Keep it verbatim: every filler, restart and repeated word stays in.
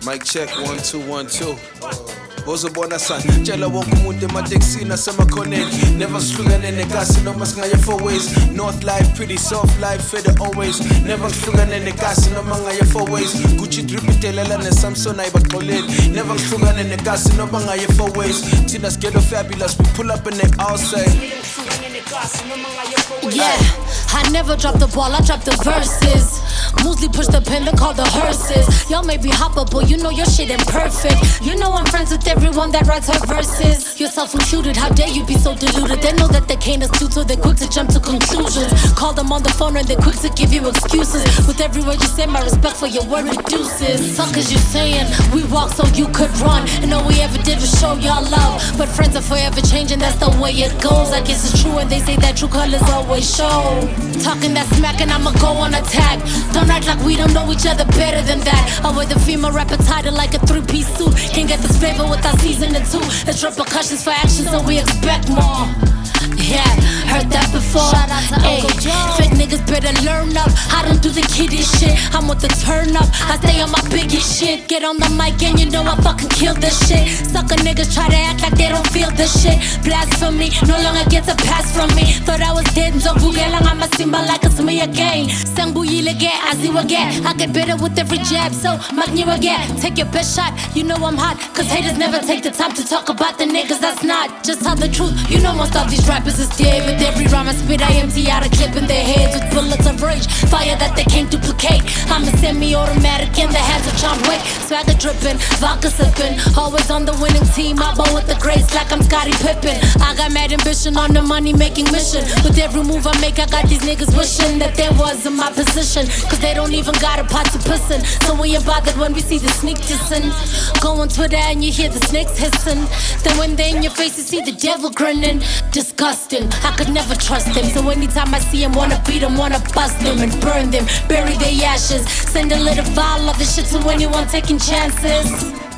Mic check, one, two, one, two. Bozobona san tshela wonke umuntu emateksini asemakhoneni never sihlukane negasi noma singaye four ways. North life pretty soft life fede always never sihlukane negasi noma ngaye four ways. Gucci drip itelela neSamson ayibaxoleli never sihlukane negasi noma ngaye four ways. Thina scared of fabulous we pull up and they all say yeah, I never drop the ball, I drop the verses. Mostly push the pen, they call the hearses. Y'all may be hoppable, you know your shit ain't perfect. You know I'm friends with everyone that writes her verses. You're self-included, how dare you be so deluded. They know that they can't astute, so they're quick to jump to conclusions. Call them on the phone and they're quick to give you excuses. With every word you say, my respect for your word reduces. Fuck is you saying? We walk so you could run, and all we ever did was show y'all love. But friends are forever changing, that's the way it goes. I guess it's true and they say that true colors always show. Talking that smack and I'ma go on attack. Don't act like we don't know each other better than that. I wear the female rapper title like a three-piece suit. Can't get this flavor without season two. It's repercussions for action, so we expect more. Yeah, heard that before. Shout out to Ay, Uncle Joe. Fake niggas better learn up. I don't do the kiddie shit. I'm with the turn up. I stay on my biggest shit. Get on the mic and you know I fucking kill this shit. Sucker niggas try to act like they don't feel this shit. Blasphemy, no longer gets a pass from me. Thought I was dead, so I'm a symbol like it's me again. Sangbuyile again, I see again. I get better with every jab, so Magnew again. Take your best shot, you know I'm hot. Cause haters never take the time to talk about the niggas that's not. Just tell the truth, you know most of these rappers is dead. With every rhyme I spit, I empty out a clip in their heads with bullets of rage. Fire that they can't duplicate. I'm a semi-automatic in the hands of John Wick. Swagger dripping, vodka sipping. Always on the winning team, I bow with the grace like I'm Scottie Pippen. I got mad ambition on the money-making mission. With every move I make, I got these niggas wishing that they was in my position. Cause they don't even got a pot to piss in. So we ain't bothered when we see the sneak dissing. Go on Twitter and you hear the snakes hissing. Then when they in your face, you see the devil grinning. Disgusting, I could never trust them. So anytime I see him, wanna beat him, wanna bust them and burn them, bury their ashes. Send a little vial of the shit to anyone taking chances.